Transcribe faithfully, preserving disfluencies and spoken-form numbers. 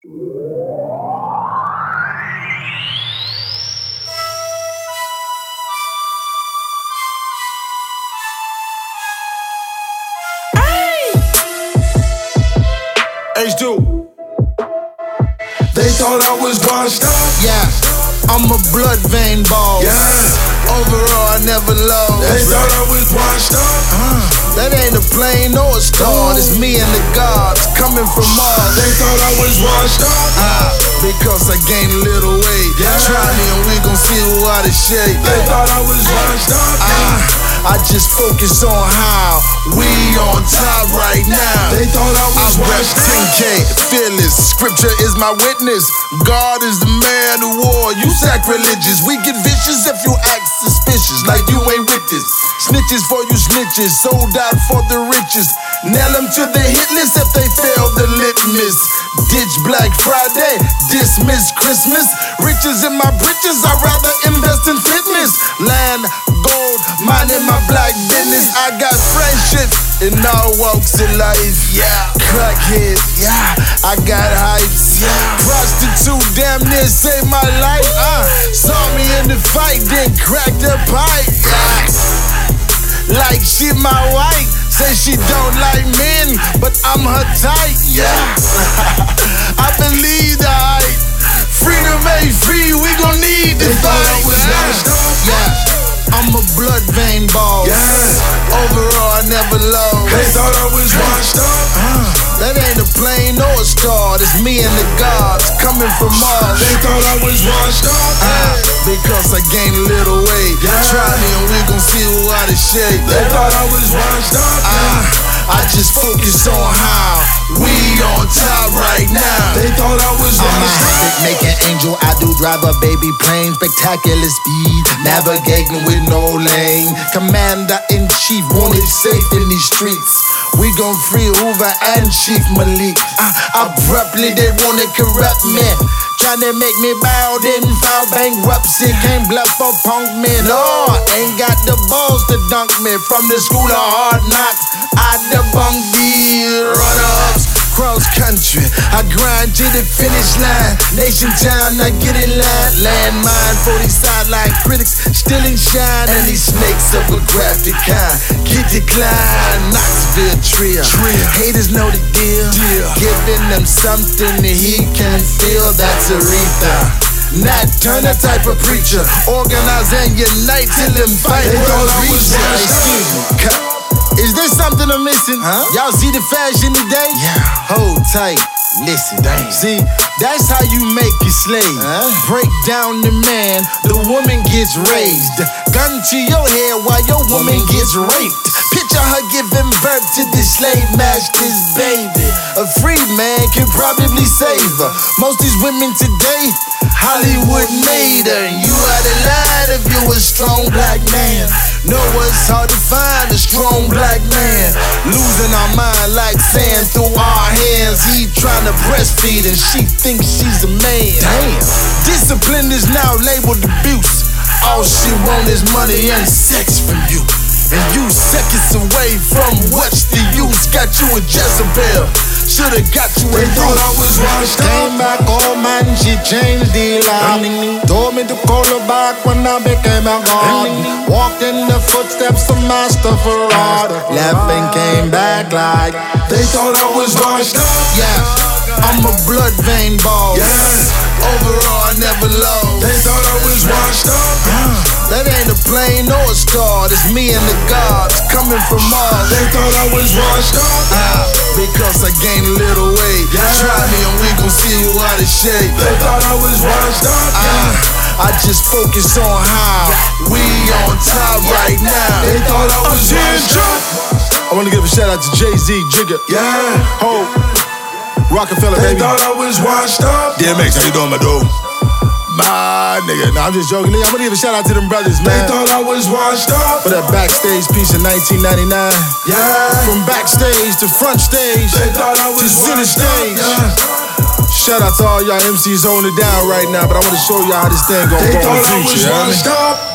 H two. They thought I was washed up. Yeah, I'm a blood vein ball. Yeah. Overall, I never lost. They thought I was washed up. Uh, that ain't a plane nor a star. It's me and the gods coming from Mars. They thought I was washed up. Uh, because I gained a little weight. Yeah. Try me and we gon' see who out of shape. They thought I was washed up. Uh, I just focus on how we on top right now. They thought I was I rep washed up. ten K, fearless. Scripture is my witness. God is the man who war. You sacrilegious. We get vicious if you act suspicious, like you ain't with this. Snitches for you snitches, sold out for the riches. Nail them to the hit list if they fail the litmus. Ditch Black Friday, dismiss Christmas. Riches in my britches, I'd rather invest in fitness. Land, gold, minding my black business. I got friendships in all walks of life. Yeah, crackhead, yeah, I got hypes. Yeah, prostitute damn near saved my life. Uh, saw me in the fight, then cracked a pipe. Yeah, like she my wife. Say she don't like men, but I'm her type. Yeah, I believe the hype. Freedom ain't free, we gon' need the They thought I fight. was washed up. Yeah, I'm a blood vein ball. Yeah. Overall, I never lost. They thought I was washed up. Uh, that ain't a plane nor a star. It's me and the gods coming from Mars. They thought I was washed up. Uh, because I gained a little weight. Yeah. Try me and we gon' see who out of shape. They thought I was washed up. Uh, I just focus on how we on top right now. They thought I was I'm a washed up. havoc making angel, I do drive a baby plane. Spectacular speed, navigating with no lane. Commander in chief, wanted safe in these streets. We gon' free Hoover and Chief Malik. Uh, abruptly they wanna corrupt me, tryna make me bow, then file bankruptcy. Can't bluff or punk me, Lord. Ain't got the balls to dunk me. From the school of hard knocks, I debunk the runner-ups. Cross country, I grind to the finish line. Nation town, I get in line. Landmine for these sideline critics, still in shine. And these snakes of a graphic kind get declined. Knoxville trio. Trio. Haters know the deal. Deal. Giving them something that he can feel. That's Aretha. Nat Turner type of preacher. Organize and unite till them fight. They thought I world was reach. washed up. Excuse me. Cut. Is there something I'm missing? Huh? Y'all see the fashion today? Yeah. Hold tight. Listen, Damn. see, that's how you make a slave. Huh? Break down the man, the woman gets raised. Gun to your head while your woman gets raped. Picture her giving birth to the slave master's baby. A free man can probably save her. Most these women today, Hollywood made her. You out of line if you a strong black man. Know it's hard to find a strong black man. Losing our mind like sand through our hands. He trying to breastfeed and she thinks she's a man. Damn. Discipline is now labeled abuse. All she want is money and sex from you. And you seconds away from what's the use? Got you a Jezebel. Shoulda got you a They thought I Ruth. was washed up. Came back, oh man, she changed the line. Told me to call her back when I became a god. Walked in the footsteps of Master Farad. Left and came back like, They thought I was washed up. yeah, I'm a blood vein ball. Yeah. Overall, I never lost. They thought I was washed up. That ain't a plane nor a star. It's me and the gods coming from Mars. They thought I was washed up. Uh, because I gained a little weight. Yeah. Try me and we gon' see who out of shape. They thought I was washed up. Uh, I just focus on how we on top right now. They thought I was washed up. I wanna give a shout out to Jay-Z, Jigga, Yeah. Hope, Rockefeller, They baby. thought I was washed up. D M X, how you doing, my dude? My nigga, nah, I'm just joking. I'm gonna give a shout out to them brothers, They man. thought I was washed up. For that backstage piece in nineteen ninety-nine. Yeah. From backstage to front stage They thought I to was center washed up. stage. Yeah. Shout out to all y'all M Cs holding it down right now, but I want to show y'all how this thing gonna They go in thought the I future. was You know what I mean? washed up.